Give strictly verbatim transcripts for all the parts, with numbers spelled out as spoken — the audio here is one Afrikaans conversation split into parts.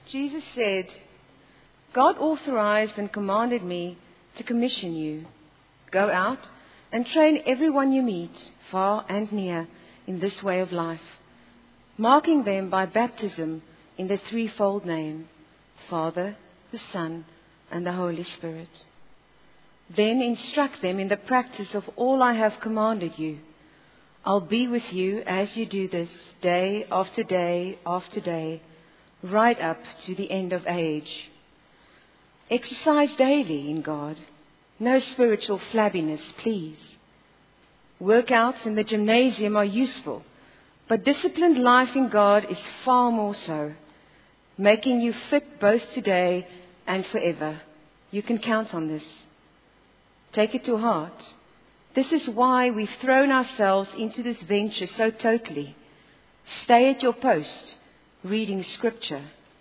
Jesus said, God authorized and commanded me to commission you. Go out and train everyone you meet, far and near, in this way of life, marking them by baptism in the threefold name, Father, the Son, and the Holy Spirit. Then instruct them in the practice of all I have commanded you. I'll be with you as you do this, day after day after day, right up to the end of age. Exercise daily in God. No spiritual flabbiness, please. Workouts in the gymnasium are useful, but disciplined life in God is far more so, making you fit both today and forever. You can count on this. Take it to heart. This is why we've thrown ourselves into this venture so totally. Stay at your post, reading Scripture.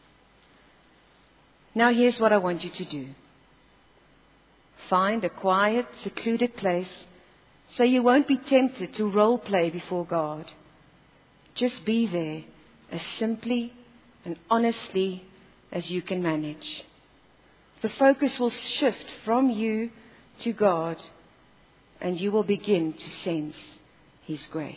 Now here's what I want you to do. Find a quiet, secluded place so you won't be tempted to role play before God. Just be there as simply and honestly as you can manage. The focus will shift from you to God, and you will begin to sense His grace.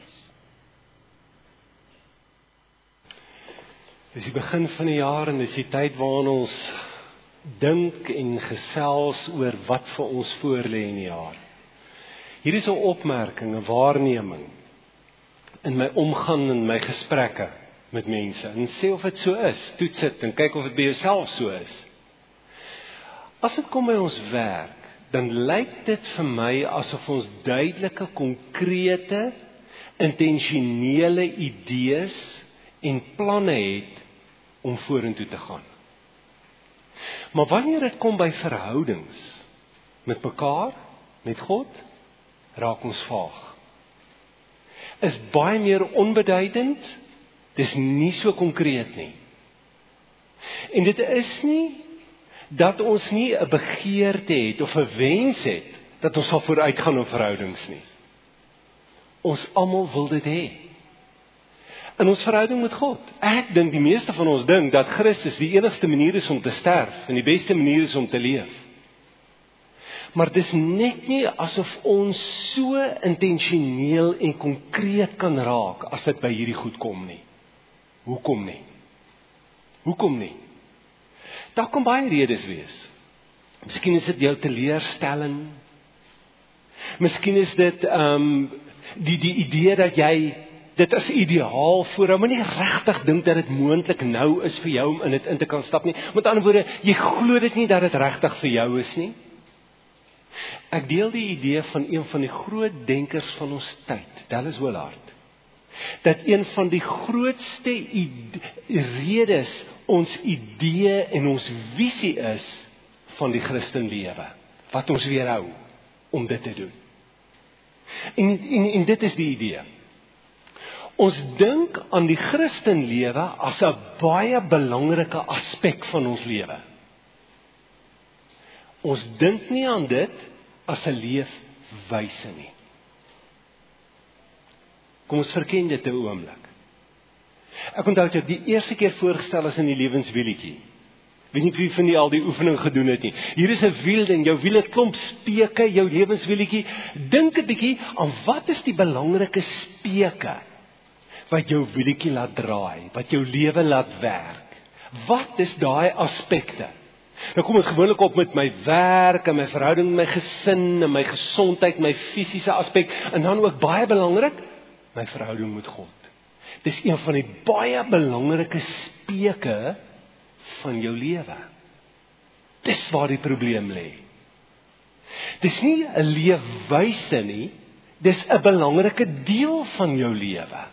Dis die begin van die jaar en dis die tyd waarin ons dink en gesels oor wat vir ons voorlê in die jaar. Hier is 'n opmerking, 'n waarneming in my omgang en my gesprekke met mense. En sê of dit so is, toets dit en kyk of dit by jouself so is. As dit kom by ons werk, dan lyk dit vir my asof ons duidelike, konkrete, intentionele idees en planne het om vorentoe te gaan. Maar wanneer dit kom by verhoudings met mekaar, met God, raak ons vaag. Is baie meer onbeduidend, dis nie so konkreet nie. En dit is nie dat ons nie 'n begeerte het of 'n wens het dat ons sal vooruitgaan in verhoudings nie. Ons almal wil dit hê. In ons verhouding met God. Ek dink die meeste van ons dink dat Christus die enigste manier is om te sterf en die beste manier is om te leef. Maar dis net nie asof ons so intentioneel en konkreet kan raak as dit by hierdie goed kom nie. Hoekom nie? Hoekom nie? Daar kan baie redes wees. Miskien is dit jou teleurstelling. Miskien is dit um, die, die idee dat jy dit as ideaal voorhou, maar nie regtig dink dat dit moontlik nou is vir jou om in dit in te kan stap nie. Met ander woorde, jy glo dit nie dat dit regtig vir jou is nie. Ek deel die idee van een van die groot denkers van ons tyd, Dallas Willard, dat een van die grootste ide- redes ons idee en ons visie is van die Christenlewe, wat ons weerhou om dit te doen. En, en, en dit is die idee. Ons dink aan die Christenlewe as 'n baie belangrike aspek van ons lewe. Ons dink nie aan dit as 'n leefwyse nie. Kom ons verken dit 'n oomblik. Ek onthou dit die eerste keer voorgestel is in die lewenswielietjie. Weet nie wie van die al die oefening gedoen het nie. Hier is 'n wiel en jou wiel het klomp speke, jou lewenswielietjie. Dink 'n bietjie aan wat is die belangrike speke wat jou wielietjie laat draai, wat jou lewe laat werk. Wat is daai aspekte? Nou kom ons gewoonlik op met my werk en my verhouding met my gesin en my gesondheid, my fisiese aspek en dan ook baie belangrik, my verhouding met God. Dis een van die baie belangrike speke van jou lewe. Dis waar die probleem lê. Dis nie 'n leefwyse nie, dis 'n belangrike deel van jou lewe.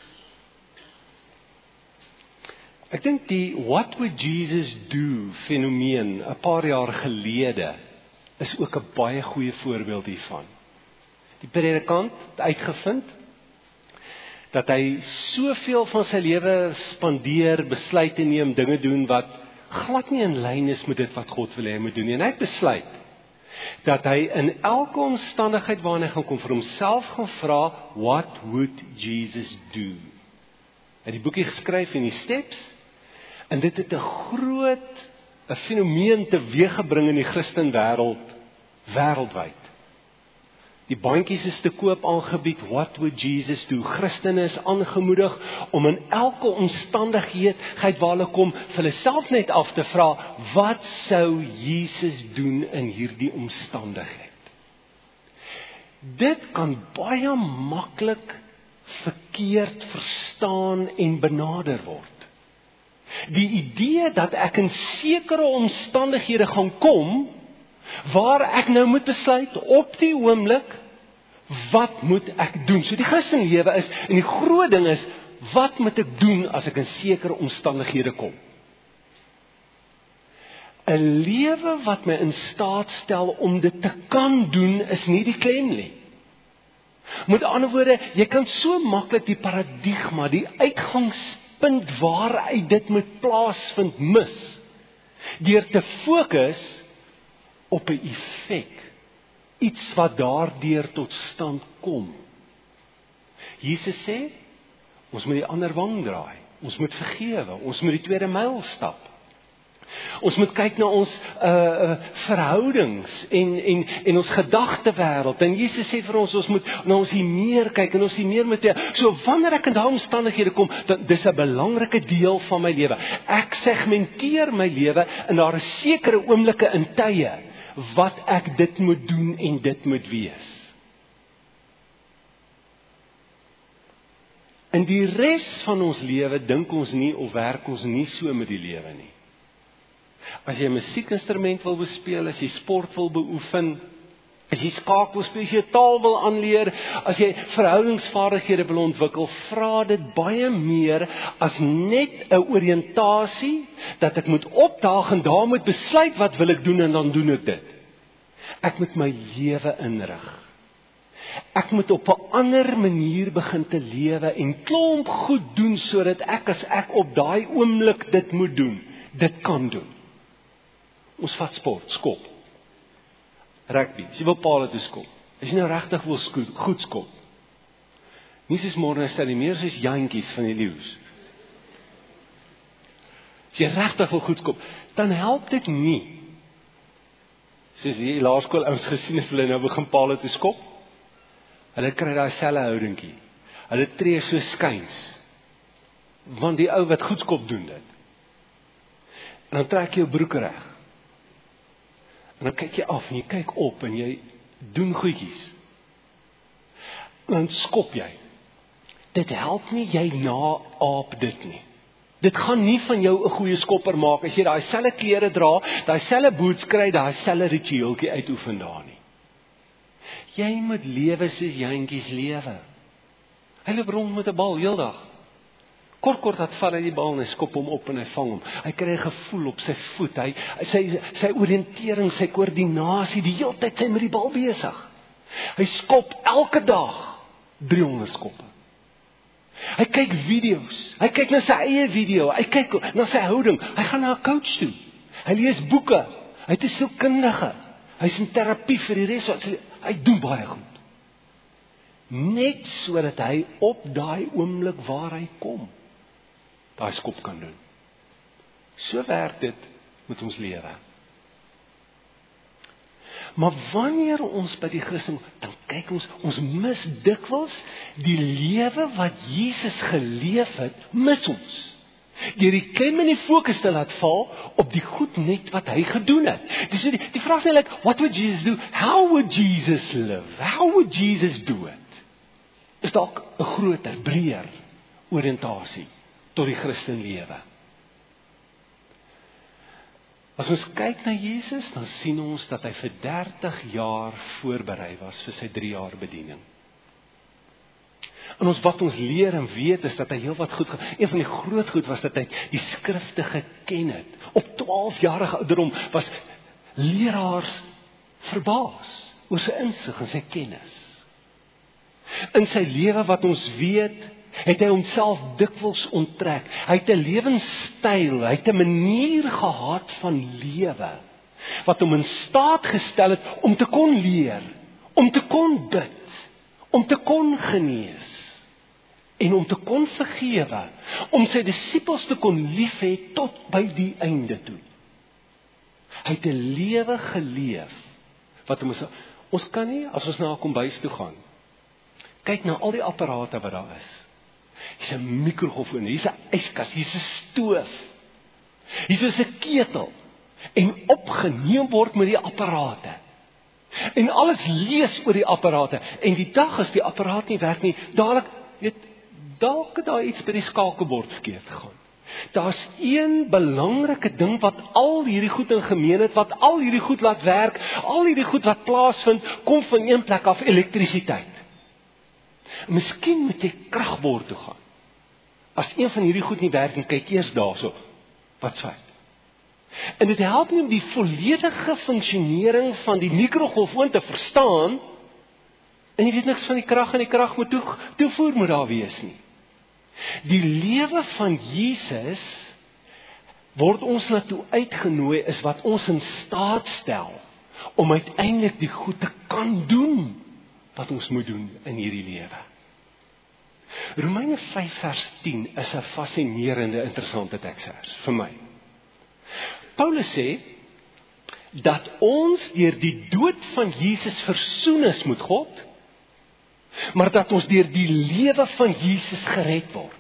Ek dink die What Would Jesus Do fenomeen 'n paar jaar gelede is ook 'n baie goeie voorbeeld hiervan. Die predikant het uitgevind dat hy soveel van sy lewe spandeer, besluite neem, dinge doen wat glad nie in lyn is met dit wat God wil hê hy moet doen nie. En hy het besluit dat hy in elke omstandigheid waarin hy gaan kom vir homself gaan vra, What would Jesus do? Hy het die boekie geskryf in die Steps. En dit het 'n groot 'n fenomeen teweeggebring in die Christenwêreld wêreldwyd. Die bandjies is te koop aangebied. What would Jesus do? Christene is aangemoedig om in elke omstandigheid waar hulle kom vir hulle self net af te vra, wat sou Jesus doen in hierdie omstandigheid? Dit kan baie maklik verkeerd verstaan en benader word. Die idee dat ek in sekere omstandighede gaan kom, waar ek nou moet besluit op die oomblik, wat moet ek doen? So die Christenlewe is, en die groot ding is, wat moet ek doen as ek in sekere omstandighede kom? 'n lewe wat my in staat stel om dit te kan doen, is nie die klem nie. Met ander woorde, jy kan so maklik die paradigma, die uitgangspunt waaruit dit moet plaasvind mis, deur te fokus op 'n effek, iets wat daardeur tot stand kom. Jesus sê, ons moet die ander wang draai, ons moet vergewe, ons moet die tweede myl stap. Ons moet kyk na ons uh, uh, verhoudings en, en, en ons gedagtewêreld. En Jesus sê vir ons, ons moet na ons hier meer kyk en ons hier meer moet. So wanneer ek in daai omstandighede kom, dan dis 'n belangrike deel van my lewe. Ek segmenteer my lewe en daar is sekere oomblikke in tye wat ek dit moet doen en dit moet wees. In die res van ons lewe dink ons nie of werk ons nie so met die lewe nie. As jy 'n musiekinstrument wil bespeel, as jy sport wil beoefen, as jy skaak wil speel, as jy taal wil aanleer, as jy verhoudingsvaardighede wil ontwikkel, vra dit baie meer as net 'n oriëntasie, dat ek moet opdaag en daar moet besluit wat wil ek doen en dan doen ek dit. Ek moet my lewe inrig. Ek moet op 'n ander manier begin te lewe en klomp goed doen, sodat ek as ek op daai oomblik dit moet doen, dit kan doen. Ons vat sport, skop. Rugby, as jy wil paal toe skop. As jy nou regtig wil skoot, goed skop. Nie soos môre stel nie, meer soos jantjies van die leeu's. As jy regtig wil goed skop, dan help dit nie. Soos die laerskool ouens gesien as hulle nou begin paal toe skop. Hulle kry daai selfe houdingkie. Hulle tree so skuins. Want die ou wat goed skop doen dit. En dan trek jy jou broek reg. En dan kyk jy af en jy kyk op en jy doen goedjies. En dan skop jy. Dit help nie jy na-aap dit nie. Dit gaan nie van jou 'n goeie skopper maak as jy daai selfe klere dra, daai selfe boots kry, daai selfe ritueeltjie uitoefen daar nie. Jy moet lewe soos jantjies lewe. Hy loop rond met 'n bal heeldag. Kort kort dat vat hy die bal en hy skop hom op en hy vang hom. Hy kry 'n gevoel op sy voet. Hy sy sy oriëntering, sy koördinasie, die hele tyd sy met die bal besig. Hy skop elke dag driehonderd skoppe. Hy kyk video's. Hy kyk na sy eie video. Hy kyk na sy houding. Hy gaan na 'n coach toe. Hy lees boeke. Hy is 'n sielkundige. Hy's in terapie vir die res van sy lewe. Hy doen baie goed. Net sodat hy op daai oomblik waar hy kom, daai skop kan doen. So werk dit met ons lewe. Maar wanneer ons by die Christen, dan kyk ons, ons mis dikwels die lewe wat Jesus geleef het, mis ons. Deur die klem en die fokus te laat val op die goed net wat hy gedoen het. Dis die, die vraag is eintlik, what would Jesus do? How would Jesus live? How would Jesus do it? Is dalk 'n groter, breër oriëntasie tot die Christenlewe. As ons kyk na Jesus, dan sien ons dat hy vir dertig jaar voorberei was vir sy drie jaar bediening. En ons wat ons leer en weet is dat hy heel wat goed, een van die groot goed was dat hy die skrifte geken het. Op twaalf jarige ouderdom was leraars verbaas oor sy insig en sy kennis. In sy lewe wat ons weet, het hy homself dikwels onttrek. Hy het 'n lewenstyl, hy het 'n manier gehad van lewe, wat hom in staat gestel het om te kon leer, om te kon bid, om te kon genees, en om te kon vergewe, om sy disippels te kon lief hê tot by die einde toe. Hy het 'n lewe geleef, wat ons, ons kan nie, as ons na 'n kombuis toe gaan, kyk na al die apparate wat daar is. Hier's 'n mikrogolfoon, hier's 'n yskas, hier's 'n stoof, hier's 'n ketel, en opgeneem word met die apparate. En alles lees oor die apparate, en die dag as die apparaat nie werk nie, dadelik, weet, dalk het daar iets by die skakelbord verkeerd gegaan. Daar's een belangrike ding wat al hierdie goed in gemeen het, wat al hierdie goed laat werk, al hierdie goed wat plaasvind, kom van een plek af, elektrisiteit. Miskien moet jy kragbord toe gaan. As een van hierdie goed nie werk, en kyk eers daarso, wat's fout. En dit help nie om die volledige funksionering van die mikrogolfoon te verstaan, en jy weet niks van die krag en die krag moet toe, toevoer moet daar wees nie. Die lewe van Jesus word ons na toe uitgenooi is wat ons in staat stel om uiteindelik die goed te kan doen wat ons moet doen in hierdie lewe. Romeine vyf vers tien is 'n fascinerende, interessante teksvers vir my. Paulus sê dat ons deur die dood van Jesus versoen is met God, maar dat ons deur die lewe van Jesus gered word.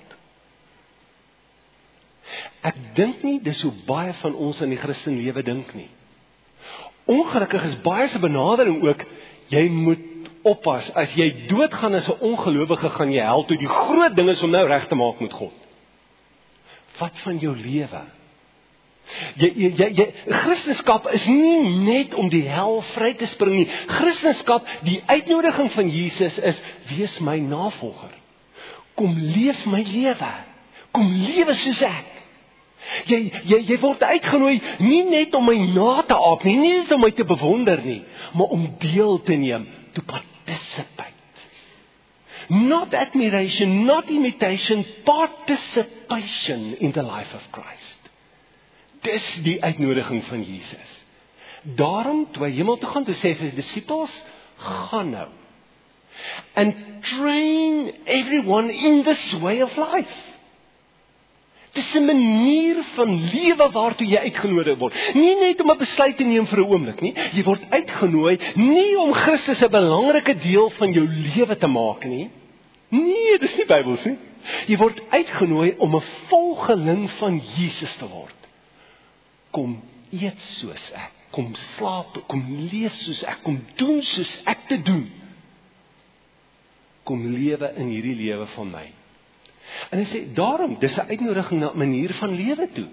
Ek dink nie dis hoe baie van ons in die Christenlewe dink nie. Ongelukkig is baie se benadering ook, jy moet oppas, as jy doodgaan as 'n ongelowige, gaan jy hel toe. Die groot ding is om nou reg te maak met God. Wat van jou lewe? Jy, jy, jy, jy, Christendom is nie net om die hel vry te spring nie. Christendom, die uitnodiging van Jesus is, wees my navolger. Kom leef my lewe. Kom lewe soos ek. Jy, jy, jy word uitgenooi nie net om my na te aap nie, nie net om my te bewonder nie, maar om deel te neem, to participate. Not admiration, not imitation, participation in the life of Christ. Dis die uitnodiging van Jesus. Daarom, toe hy hemel toe gaan, toe sê hy vir die disippels, gaan nou. And train everyone in this way of life. Dis 'n manier van lewe waartoe jy uitgenodig word. Nie net om 'n besluit te neem vir 'n oomblik nie. Jy word uitgenooi nie om Christus 'n belangrike deel van jou lewe te maak nie. Nee, dis nie Bybels nie. Jy word uitgenooi om 'n volgeling van Jesus te word. Kom eet soos ek, kom slaap, kom leef soos ek, kom doen soos ek te doen. Kom lewe in hierdie lewe van my. En hy sê, daarom, dis 'n uitnodiging na 'n manier van lewe toe.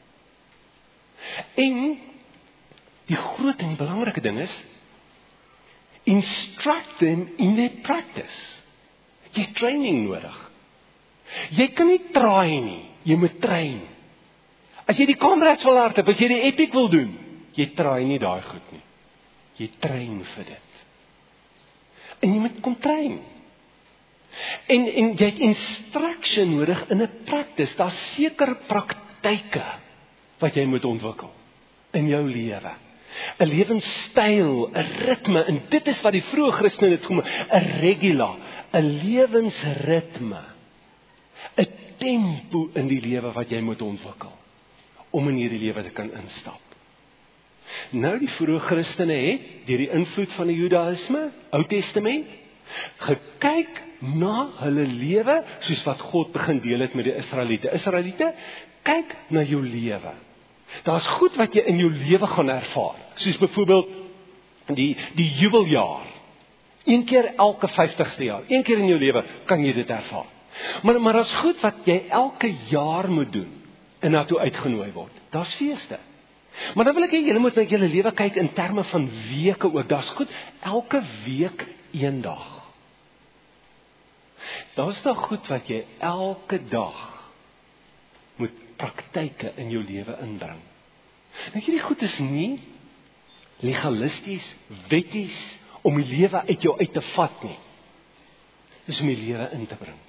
En die groot en belangrike ding is, instruct them in their practice. Jy het training nodig. Jy kan nie traai nie, jy moet train. As jy die Comrades wil hardloop, as jy die Epic wil doen, jy traai nie daai goed nie. Jy train vir dit. En jy moet kom train. En, en jy het instruction nodig in 'n practice, daar seker praktyke wat jy moet ontwikkel in jou lewe. 'n Lewenstyl, 'n ritme, en dit is wat die vroeë Christene het genoem, 'n regula, 'n lewensritme, 'n tempo in die lewe wat jy moet ontwikkel om in hierdie lewe te kan instap. Nou die vroeë Christene het deur die invloed van die Judaïsme, Ou Testament, gekyk na hulle lewe soos wat God begin deel het met die Israeliete. Israeliete, kyk na jou lewe. Daar's goed wat jy in jou lewe gaan ervaar, soos byvoorbeeld die die jubeljaar. Een keer elke vyftigste jaar, een keer in jou lewe kan jy dit ervaar. Maar maar daar's goed wat jy elke jaar moet doen en na toe uitgenooi word. Daar's feeste. Maar dan wil ek hê julle moet na julle lewe kyk in terme van weke ook. Daar's goed elke week een dag. Daar's daar goed wat jy elke dag moet praktyke in jou lewe inbring. Nou hierdie goed is nie legalisties, wetties, om die lewe uit jou uit te vat nie. Dis om die lewe in te bring.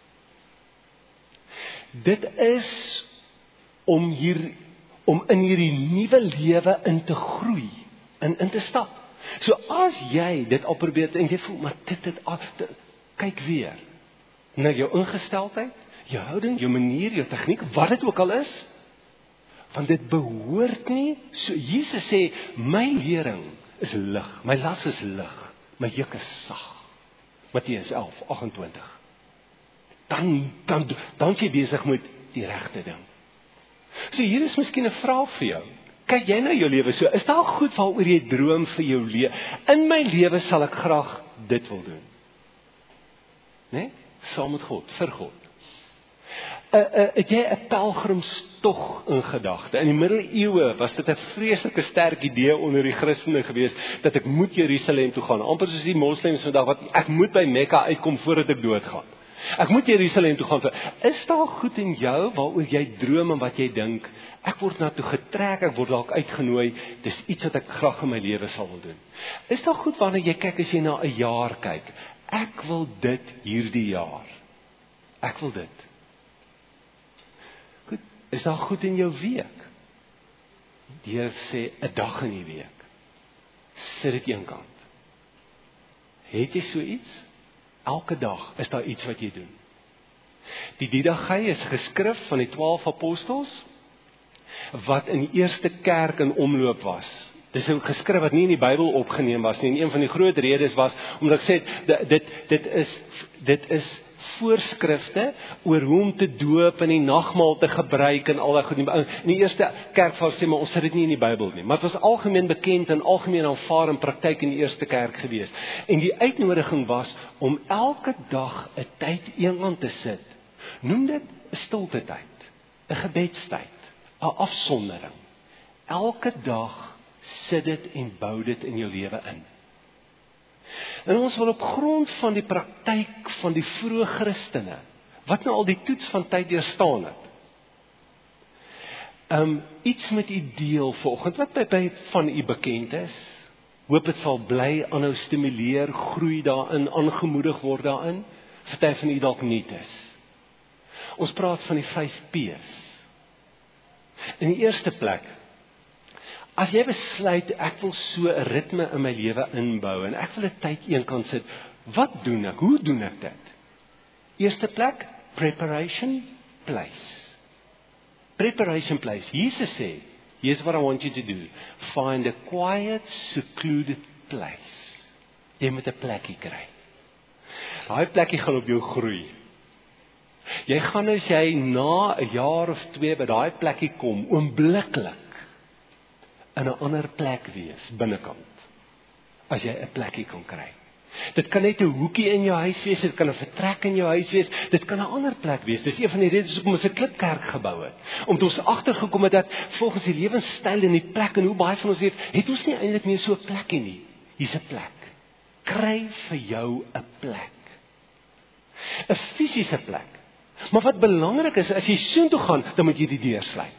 Dit is om hier, om in hierdie nuwe lewe in te groei, in, in te stap. So as jy dit al probeer, en jy voel, maar dit, dit, dit kyk weer. na jou ingesteldheid, jou houding, jou manier, jou tegniek, wat dit ook al is, want dit behoort nie, so Jesus sê, my lering is lig, my las is lig, my juk is sag. Matteus elf agt en twintig. Dan, dan, dan is jy besig met die regte ding. So hier is miskien 'n vraag vir jou. Kyk jy na jou lewe so, is daar goed waaroor jy droom vir jou lewe? In my lewe sal ek graag dit wil doen. Nee? Saam met God, vir God. Uh, uh, het jy 'n pelgrimstog in gedagte? In die middeleeue was dit 'n vreeslike sterk idee onder die Christene gewees, dat ek moet Jerusalem toe gaan, amper soos die moslems vandag, wat ek moet by Mekka uitkom voordat ek doodgaan. Ek moet Jerusalem toe gaan. Is daar goed in jou waaroor jy droom en wat jy dink, ek word na toe getrek, ek word dalk uitgenooi, dis iets wat ek graag in my lewe sal wil doen. Is daar goed waarna jy kyk as jy na 'n jaar kyk? Ek wil dit hierdie jaar. Ek wil dit. Goed, is daar goed in jou week? Die Here sê 'n dag in die week. Sit dit eenkant. Het jy so iets? Elke dag is daar iets wat jy doen. Die Didagai is 'n geskrif van die twaalf apostels wat in die eerste kerk in omloop was. Dis 'n geskrif wat nie in die Bybel opgeneem was nie. En een van die groot redes was omdat ek sê dit dit is dit is voorskrifte oor hoe om te doop en die nagmaal te gebruik en al daai goed. In die eerste kerk was sê maar ons sit dit nie in die Bybel nie, maar dit was algemeen bekend en algemeen aanvaar in praktyk in die eerste kerk gewees. En die uitnodiging was om elke dag 'n tyd eenkant te sit. Noem dit 'n stilte tyd, 'n gebedstyd, 'n afsondering. Elke dag sit dit en bou dit in jou lewe in. En ons wil op grond van die praktyk van die vroeë Christene, wat nou al die toets van tyd deurstaan het, um, iets met u deel vanoggend, wat by, by van u bekend is, hoop het sal bly, aanhou stimuleer, groei daarin, aangemoedig word daarin, party van u dalk nie is. Ons praat van die vyf P's. In die eerste plek, as jy besluit, ek wil so 'n ritme in my lewe inbou, en ek wil 'n tyd eenkant sit, wat doen ek? Hoe doen ek dit? Eerste plek, preparation place. Preparation place. Jesus sê, here's what I want you to do. Find a quiet, secluded place. Jy moet 'n plekkie kry. Daai plekkie gaan op jou groei. Jy gaan as jy na 'n jaar of twee by daai plekkie kom, oombliklik in 'n ander plek wees, binnekant, as jy 'n plekkie kan kry. Dit kan net 'n hoekie in jou huis wees, dit kan 'n vertrek in jou huis wees, dit kan 'n ander plek wees. Dis een van die redes hoekom ons 'n klipkerk gebou het. Omdat ons agtergekom het dat volgens die lewenstyl en die plek en hoe baie van ons het, het ons nie eintlik meer so 'n plekkie nie. Hier's 'n plek. Kry vir jou 'n plek. 'n Fisiese plek. Maar wat belangrik is, as jy soontoe gaan, dan moet jy die deur sluit.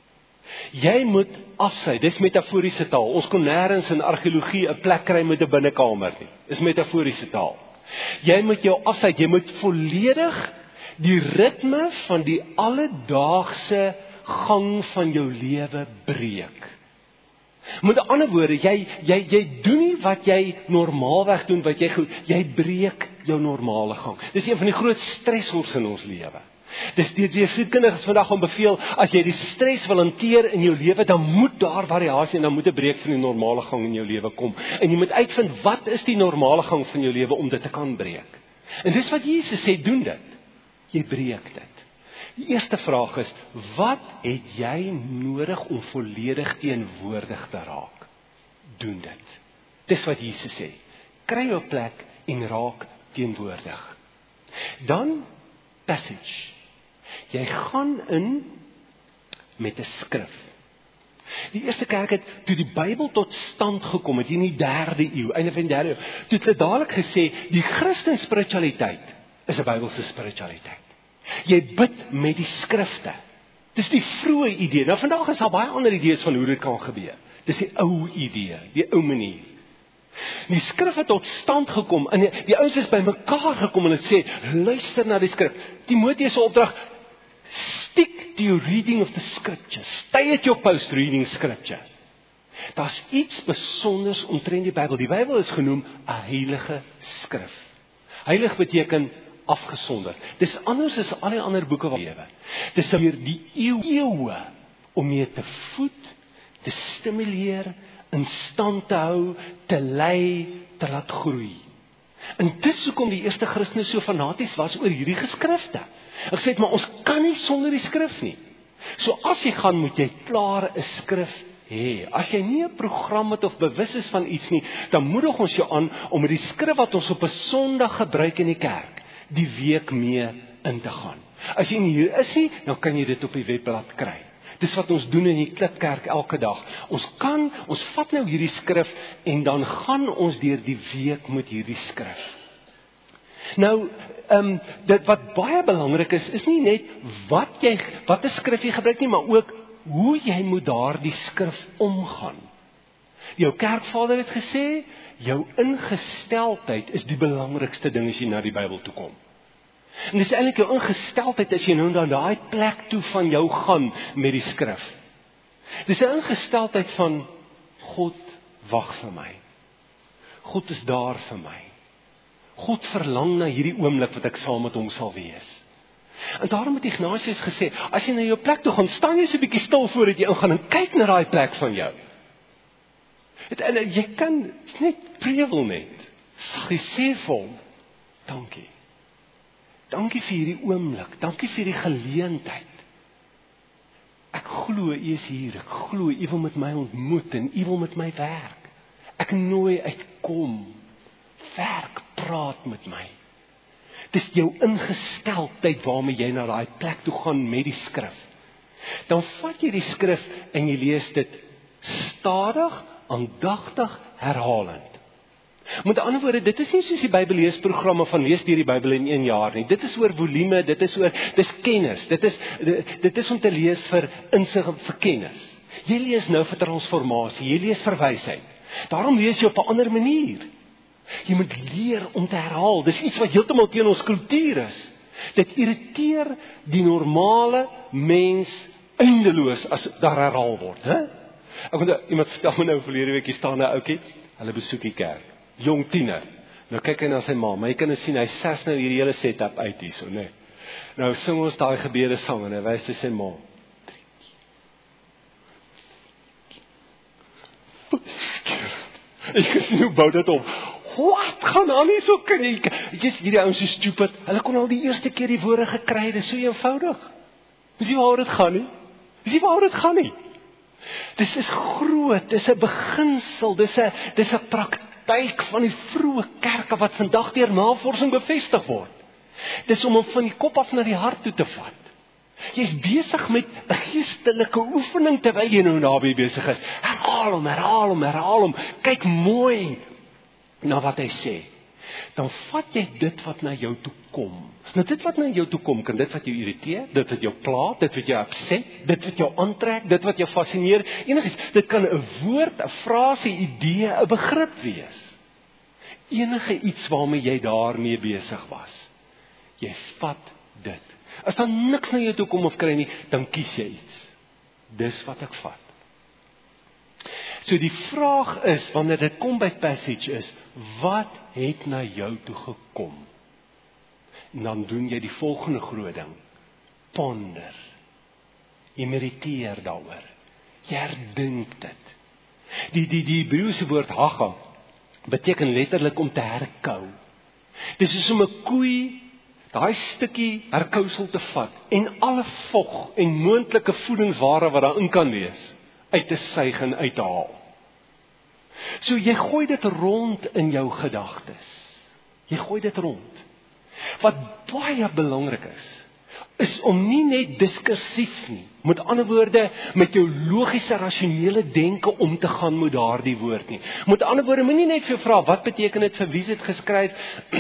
Jy moet afsy, dis metaforiese taal. Ons kon nêrens in argeologie 'n plek kry met 'n binnekamer nie. Dis metaforiese taal. Jy moet jou afsy, jy moet volledig die ritme van die alledaagse gang van jou lewe breek. Met ander woorde, jy jy jy doen nie wat jy normaalweg doen, wat jy goed, jy breek jou normale gang. Dis een van die groot stressors in ons lewe. Dis die sielkundiges vandag om beveel, as jy die stres wil hanteer in jou lewe, dan moet daar variasie en dan moet 'n breek van die normale gang in jou lewe kom. En jy moet uitvind, wat is die normale gang van jou lewe om dit te kan breek? En dis wat Jesus sê, doen dit. Jy breek dit. Die eerste vraag is, wat het jy nodig om volledig teenwoordig te raak? Doen dit. Dis wat Jesus sê. Kry jou plek en raak teenwoordig. Dan, passage. Jy gaan in met 'n skrif. Die eerste kerk het, toe die Bybel tot stand gekom het, in die derde eeu, einde van die derde eeu, toe het hulle dadelik gesê, die Christen spiritualiteit is 'n Bybelse spiritualiteit. Jy bid met die skrifte. Dis die vroeë idee. Nou vandag is daar baie ander idees van hoe dit kan gebeur. Dis die ou idee, die ou manier. Die skrif het tot stand gekom, en die, die ouens is by mekaar gekom en het sê, luister na die skrif. Timoteus se opdrag, stick to your reading of the scriptures. Stay at your post reading scripture. Daar's iets besonders omtrent die Bybel. Die Bybel is genoem 'n heilige skrif. Heilig beteken afgesonder. Dis anders as al die ander boeke wat lewe. Dis deur die eeu, eeue om mee te voed, te stimuleer, in stand te hou, te lei, te laat groei. En dis hoekom die eerste Christene so fanaties was oor hierdie geskrifte. Ek sê, maar ons kan nie sonder die skrif nie. So as jy gaan, moet jy klaar 'n skrif hê. As jy nie 'n program het of bewus is van iets nie, dan moedig ons jou aan om met die skrif wat ons op 'n Sondag gebruik in die kerk, die week mee in te gaan. As jy nie hier is nie, dan kan jy dit op die webblad kry. Dis wat ons doen in die Klipkerk elke dag. Ons kan, ons vat nou hierdie skrif en dan gaan ons deur die week met hierdie skrif. Nou, um, dit wat baie belangrik is, is nie net wat jy, wat 'n skrif jy gebruik nie, maar ook hoe jy moet daardie skrif omgaan. Jou kerkvader het gesê, jou ingesteldheid is die belangrikste ding as jy na die Bybel toe kom. En dis eintlik jou ingesteldheid as jy nou na daai plek toe van jou gaan met die skrif. Dis 'n ingesteldheid van God wag vir my. God is daar vir my. God verlang na hierdie oomblik wat ek saam met hom sal wees. En daarom het Ignatius gesê, as jy na jou plek toe gaan, staan jy so 'n bietjie stil voordat jy ingaan en kyk na daai plek van jou. En jy kan net prewel net. Jy sê vir hom, dankie. Dankie vir hierdie oomblik, dankie vir die geleentheid. Ek glo U is hier, ek glo U wil met my ontmoet en U wil met my werk. Ek nooi uitkom, werk, praat met my. Dis jou ingesteldheid waarmee jy na daai plek toe gaan met die skrif. Dan vat jy die skrif en jy lees dit stadig, aandagtig, herhalend. Met ander woorde, dit is nie soos die Bybelleesprogramme van lees deur die Bybel in een jaar nie. Dit is oor volume, dit is oor, dis kennis, dit is, dit is om te lees vir insig, vir kennis. Jy lees nou vir transformasie, jy lees vir wysheid. Daarom lees jy op 'n ander manier. Jy moet leer om te herhaal. Dis iets wat heeltemal teen ons kultuur is. Dit irriteer die normale mens eindeloos as daar herhaal word, hè? Ek moet iemand vertel my nou verlede week, hier staan 'n ouetjie, hulle besoek die kerk, jong tiener. Nou kyk hy na sy ma, my kinders sien hy ses nou hierdie hele setup uit hierso, né? Nou sing ons daai gebede sang en hy wys dit sy ma. Ek kan sien hoe bou dit op. Wat gaan aan hier so kan jy, ek is hierdie ouens so stupid, hulle kon al die eerste keer die woorde gekry, dit is so eenvoudig. Dis nie waar dit gaan nie. Dis nie waar dit gaan nie. Dis is groot, dis 'n beginsel, dis 'n dis 'n praktyk van die vroeë kerke wat vandag deur navorsing bevestig word. Dis om hom van die kop af na die hart toe te vat. Jy's besig met 'n geestelike oefening terwyl jy nou naby besig is. Herhaal hom, herhaal hom, herhaal hom. Kyk mooi na wat hy sê. Dan vat jy dit wat na jou toe kom. Nou dit wat na jou toe kom, kan dit wat jou irriteer, dit wat jou pla, dit wat jou upset, dit wat jou aantrek, dit wat jou fascineer, enigiets. Dit kan 'n woord, 'n frase, 'n idee, 'n begrip wees. Enige iets waarmee jy daarmee besig was. Jy vat dit. As daar niks na jou toe kom of kry nie, dan kies jy iets. Dis wat ek vat. So die vraag is, wanneer dit kom by passage is, wat het na jou toe gekom? En dan doen jy die volgende groot ding. Ponder. Jy mediteer daaroor. Jy herdink dit. Die, die, die Hebreëse woord haga beteken letterlik om te herkou. Dis soos om 'n koei daai stukkie herkousel te vat en alle vog en moontlike voedingsware wat daarin kan wees, uit te suig en uit te haal. So jy gooi dit rond in jou gedagtes. Jy gooi dit rond. Wat baie belangrik is, is om nie net diskursief nie, met ander woorde, met jou logiese, rasionele denke om te gaan met daardie woord nie. Met ander woorde, moenie net vir jou vra, wat beteken dit, vir wie is dit geskryf?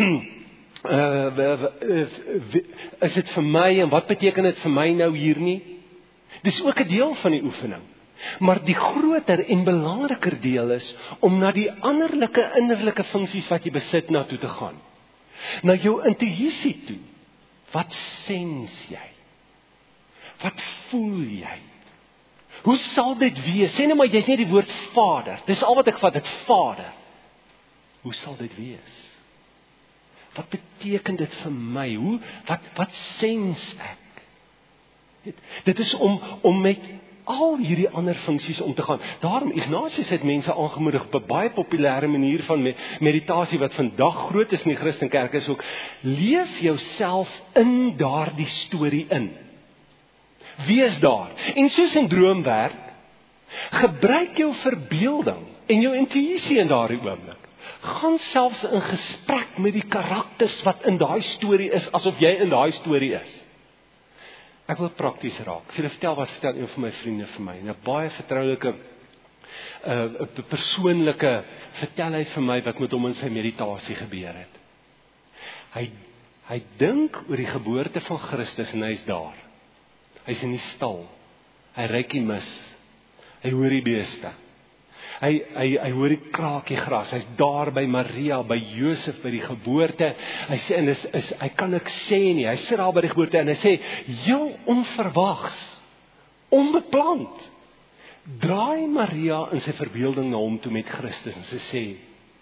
Uh, is dit vir my en wat beteken dit vir my nou hier nie? Dis ook 'n deel van die oefening. Maar die groter en belangriker deel is om na die anderlike innerlike funksies wat jy besit na toe te gaan. Na jou intuïsie toe. Wat sens jy? Wat voel jy? Hoe sal dit wees? Sê nou maar jy het net die woord Vader. Dis al wat ek vat, dit Vader. Hoe sal dit wees? Wat beteken dit vir my? Hoe, wat, wat sens ek? Dit, dit is om, om met al hierdie ander funksies om te gaan. Daarom, Ignatius het mense aangemoedig op 'n baie populêre manier van meditasie, wat vandag groot is in die Christenkerk, is ook, leef jouself in daardie storie in. Wees daar. En soos in droom werk, gebruik jou verbeelding en jou intuïsie in daardie oomblik. Gaan selfs in gesprek met die karakters wat in daai storie is, asof jy in daai storie is. Ek wil prakties raak. Ek wil vertel wat vertel een van my vriende vir my. 'n baie vertroulike, uh, persoonlike vertel hy vir my wat met hom in sy meditasie gebeur het. Hy, hy dink oor die geboorte van Christus en hy is daar. Hy's in die stal. Hy ruik die mis. Hy hoor die beeste. Hy, hy, hy hoor die kraakie gras, hy's daar by Maria, by Josef, by die geboorte, hy sê, en is, is, hy kan niks sê nie, hy sit daar by die geboorte, en hy sê, heel onverwags, onbepland, draai Maria in sy verbeelding na hom toe met Christus, en sy sê,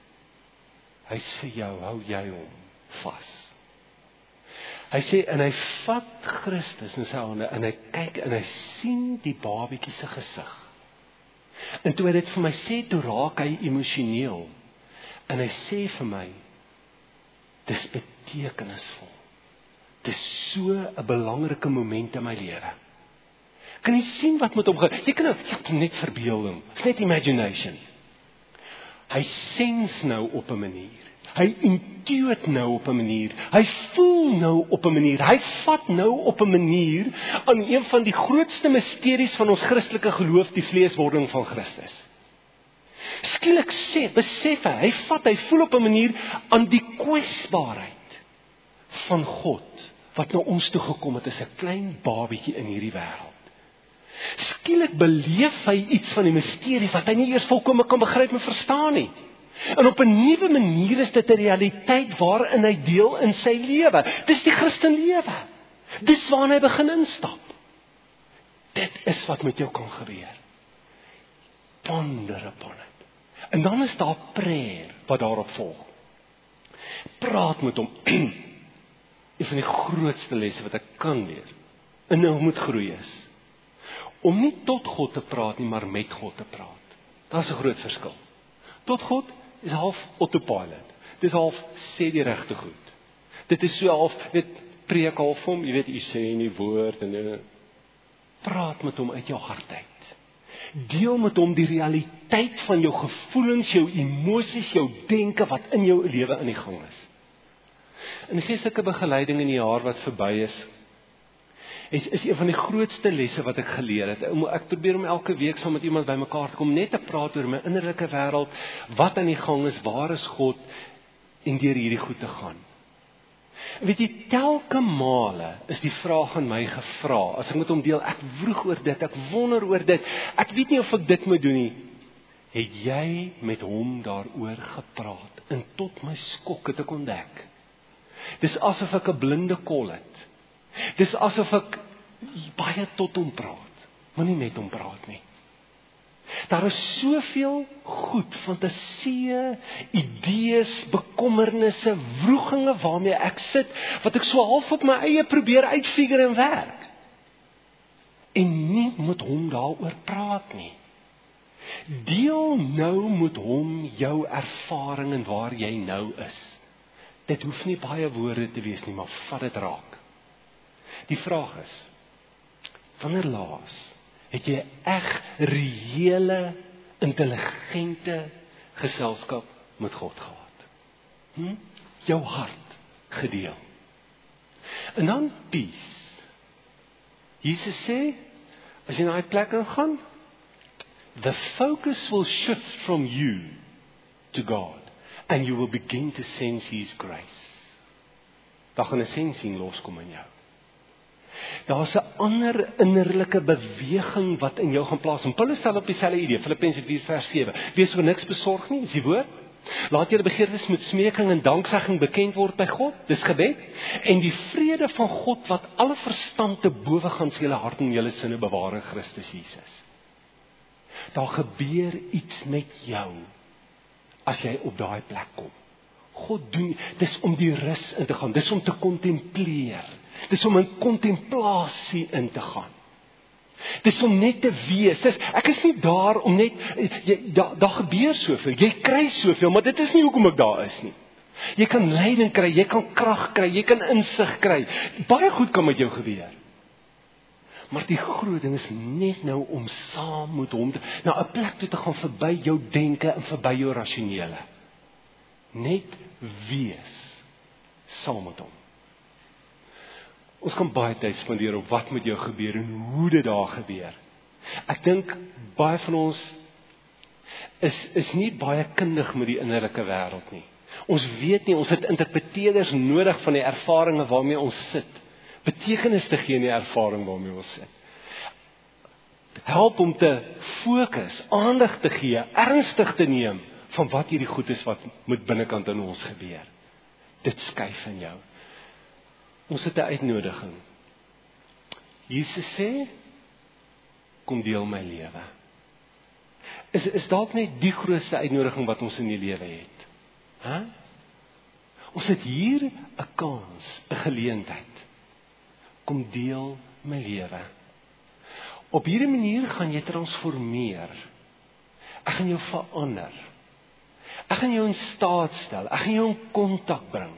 hy's vir jou, hou jy hom vas. Hy sê, en hy vat Christus in sy hande, en hy kyk, en hy sien die babietjie se gesig. En toe hy dit vir my sê, toe raak hy emosioneel. En hy sê vir my, dis betekenisvol. Dis so 'n belangrike moment in my lewe. Kan jy sien wat met hom gebeur? Jy kan nou net verbeelding, is net imagination. Hy sens nou op 'n manier. Hy intuït nou op 'n manier. Hy voel nou op 'n manier. Hy vat nou op 'n manier aan een van die grootste misteries van ons Christelike geloof, die vleeswording van Christus. Skielik sê, besef hy, hy vat, hy voel op 'n manier aan die kwesbaarheid van God, wat na ons toe gekom het as 'n klein babietjie in hierdie wêreld. Skielik beleef hy iets van die misterie, wat hy nie eers volkome kan begryp en verstaan nie. En op 'n nuwe manier is dit 'n realiteit waarin hy deel in sy lewe. Dis die Christenlewe. Dis waarna hy begin instap. Dit is wat met jou kan gebeur. Ponder upon it. En dan is daar prayer wat daarop volg. Praat met hom. Een van die grootste lesse wat ek kan leer en nou moet groei is, om nie tot God te praat nie, maar met God te praat. Daar is 'n groot verskil. Tot God is half autopilot. Dit is half sê die regte goed. Dit is so half, weet, preek half hom, jy weet, jy sê in die woord, en uh, praat met hom uit jou hart uit. Deel met hom die realiteit van jou gevoelens, jou emosies, jou denke, wat in jou lewe in die gang is. In geestelike begeleiding in die jaar wat verby is, is, is een van die grootste lesse wat ek geleer het. Ek probeer om elke week saam met iemand by mekaar te kom, net te praat oor my innerlike wêreld, wat aan die gang is, waar is God, en deur hierdie goed te gaan. Weet jy, telke male is die vraag aan my gevra, as ek met hom deel, ek vroeg oor dit, ek wonder oor dit, ek weet nie of ek dit moet doen nie, het jy met hom daaroor gepraat, en tot my skok het ek ontdek. Dis asof ek 'n blinde kol het. Dis asof ek baie tot hom praat, maar nie met hom praat nie. Daar is soveel goed, fantasieë, idees, bekommernisse, wroeginge waarmee ek sit, wat ek so half op my eie probeer uitfigure en werk. En nie met hom daaroor praat nie. Deel nou met hom jou ervaring en waar jy nou is. Dit hoef nie baie woorde te wees nie, maar vat dit raak. Die vraag is, wanneer laas het jy echt reële, intelligente geselskap met God gehad? Hm? Jou hart gedeel. En dan peace. Jesus sê, as jy na die plek gaan, the focus will shift from you to God, and you will begin to sense His grace. Daar gaan 'n sensing loskom in jou. Daar is 'n ander innerlike beweging wat in jou gaan plaas. En Paulus stel op dieselfde idee, Filippense vier vers sewe. Wees oor niks besorg nie, is die woord. Laat julle begeertes met smeking en danksegging bekend word by God, dis gebed. En die vrede van God wat alle verstand te bowe gaan, sal julle hart en julle sinne bewaar in Christus Jesus. Daar gebeur iets met jou as jy op daai plek kom. God doen, dis om die rus in te gaan, dis om te kontempleer, dis om in kontemplasie in te gaan. Dis om net te wees, dis, ek is nie daar om net, jy, daar, daar gebeur soveel, jy kry soveel, maar dit is nie hoekom ek daar is nie. Jy kan leiding kry, jy kan krag kry, jy kan insig kry, baie goed kan met jou gebeur. Maar die groot ding is net nou om saam met hom te, na 'n plek toe te gaan verby jou denke en verby jou rasionele. Net wees saam met hom. Ons kan baie tyd spandeer op wat met jou gebeur en hoe dit daar gebeur. Ek dink baie van ons is, is nie baie kundig met die innerlike wêreld nie. Ons weet nie, ons het interpreteerders nodig van die ervarings waarmee ons sit. Betekenis te gee in die ervaring waarmee ons sit. Help om te fokus, aandag te gee, ernstig te neem van wat hierdie goed is wat met binnekant in ons gebeur. Dit skuif in jou. Ons het 'n uitnodiging. Jesus sê, kom deel my lewe. Is, is dalk net die grootste uitnodiging wat ons in die lewe het. Huh? Ons het hier 'n kans, 'n geleentheid. Kom deel my lewe. Op hierdie manier gaan jy transformeer. Ek gaan jou verander. Ek gaan jou in staat stel. Ek gaan jou in kontak bring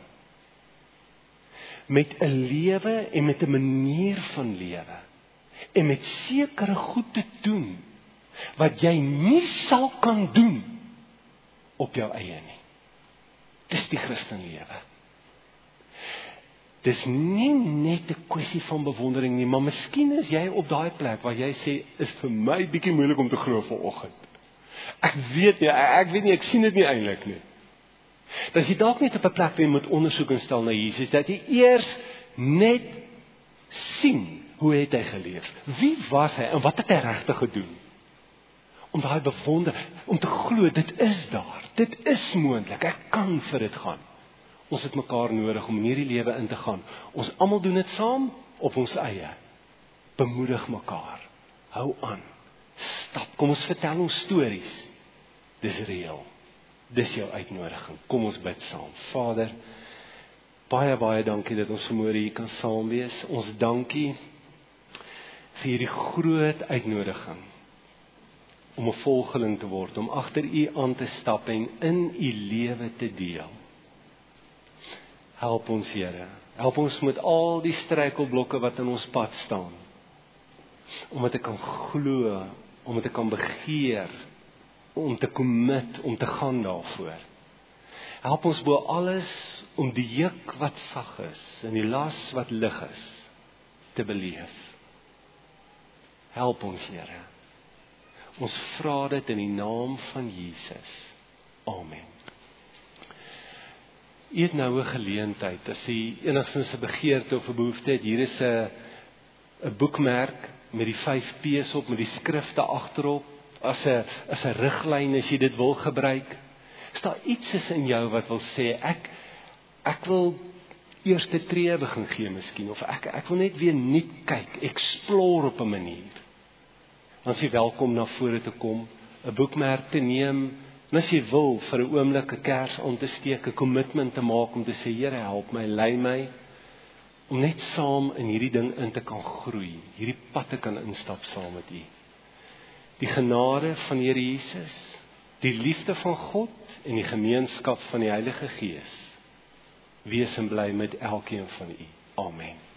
met 'n lewe en met 'n manier van lewe. En met sekere goed te doen wat jy nie sal kan doen op jou eie nie. Dis die Christenlewe. Dis nie net 'n kwessie van bewondering nie, maar miskien is jy op daai plek waar jy sê, is vir my bietjie moeilik om te glo vanoggend. Ek weet nie, ek weet nie, ek sien dit nie eintlik nie. Dan is jy dalk net op 'n plek waar jy moet ondersoek en stel na Jesus, dat jy eers net sien, hoe het hy geleef? Wie was hy en wat het hy regtig gedoen? Om daai bewonder, om te glo, dit is daar, dit is moontlik, ek kan vir dit gaan. Ons het mekaar nodig om in hierdie lewe in te gaan. Ons almal doen dit saam op ons eie. Bemoedig mekaar. Hou aan. Stap. Kom ons vertel ons stories. Dis reëel. Dis jou uitnodiging. Kom ons bid saam. Vader, baie baie dankie dat ons vanmôre hier kan saam wees. Ons dankie vir hierdie groot uitnodiging om 'n volgeling te word, om agter U aan te stap en in U lewe te deel. Help ons, Here. Help ons met al die struikelblokke wat in ons pad staan. Om dit te kan glo, om dit te kan begeer, om te commit, om te gaan daarvoor. Help ons bo alles om die juk wat sag is en die las wat lig is te beleef. Help ons, Here. Ons vra dit in die naam van Jesus. Amen. U het nou 'n geleentheid, as u enigstens 'n begeerte of 'n behoefte het, hier is 'n 'n boekmerk met die vyf P's op, met die skrifte agterop, as 'n as 'n riglyn as jy dit wil gebruik. Is daar iets is in jou wat wil sê, ek ek wil eerste tree begin gee miskien, of ek ek wil net weer nuut kyk, explore op 'n manier. Dan is jy welkom na vore te kom, 'n boekmerk te neem, en as jy wil, vir 'n oomblik 'n kers aan te steek, 'n commitment te maak om te sê, Here, help my, lei my, om net saam in hierdie ding in te kan groei, hierdie pad te kan instap saam met U. Die genade van die Here Jesus, die liefde van God en die gemeenskap van die Heilige Gees, wees en bly met elkeen van U. Amen.